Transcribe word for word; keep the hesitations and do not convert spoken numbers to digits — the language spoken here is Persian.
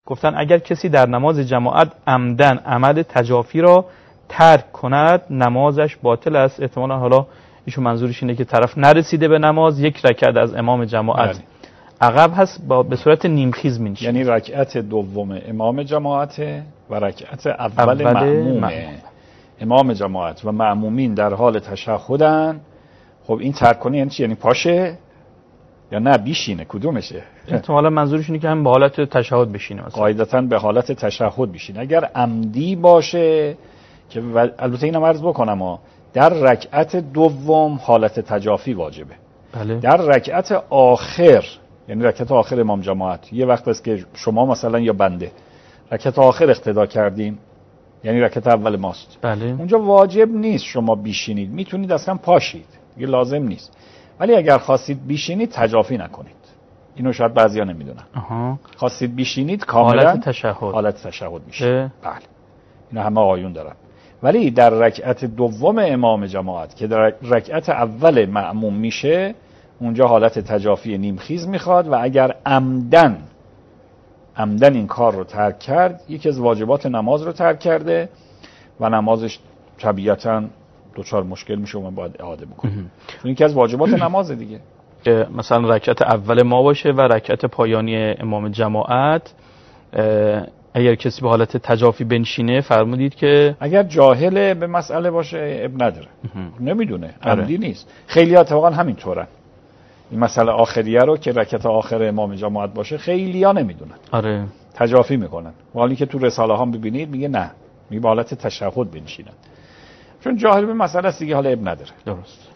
گفتن اگر کسی در نماز جماعت عمدن عمل تجافی را ترک کند نمازش باطل است. احتمالا حالا ایشون منظورش اینه که طرف نرسیده به نماز، یک رکعت از امام جماعت بله. عقب هست با به صورت نیمخیز میشه، یعنی رکعت دوم امام جماعت و رکعت اول, اول مأمومه. امام جماعت و مأمومین در حال تشهدن. خب این ترک کنه یعنی چی؟ یعنی پاشه یا نه بیشینه؟ کدومشه؟ احتمالا منظورش اینه که هم به حالت تشهد بشینه، مثلا قاعدتاً به حالت تشهد بشینه. اگر عمدی باشه که البته اینم عرض بکنم ها، در رکعت دوم حالت تجافی واجبه. بله. در رکعت آخر، یعنی رکعت آخر امام جماعت، یه وقت است که شما مثلا یا بنده رکعت آخر اقتدا کردیم، یعنی رکعت اول ماست، بله. اونجا واجب نیست شما بیشینید، میتونید اصلا پاشید، یه لازم نیست. ولی اگر خواستید بیشینید تجافی نکنید. اینو شاید بعضیا نمیدونن. آها. خواستید بیشینید کاملا حالت تشهد حالت تشهد میشه. بله. اینا همه آیون دارن. ولی در رکعت دوم امام جماعت که در رکعت اول مأموم میشه، اونجا حالت تجافی نیمخیز میخواد و اگر عمدن عمدن این کار رو ترک کرد، یکی از واجبات نماز رو ترک کرده و نمازش طبیعتاً دوچار مشکل میشه و من باید اعاده بکنم. چون یکی از واجبات نماز دیگه که مثلا رکعت اول ما باشه و رکعت پایانی امام جماعت، اگر کسی به حالت تجافی بنشینه فرمودید که اگر جاهل به مسئله باشه اب نداره، نمیدونه، عمدی نیست. خیلی ها اتفاقا همینطورن. این مسئله آخریه رو که رکعت آخر امام جماعت باشه خیلی ها نمیدونن، آره تجافی میکنن. حالی که تو رساله ها ببینید میگه نه، میگه به حالت تشهد بنشینن، چون جاهل به مسئله است دیگه، حالا اب نداره. درست.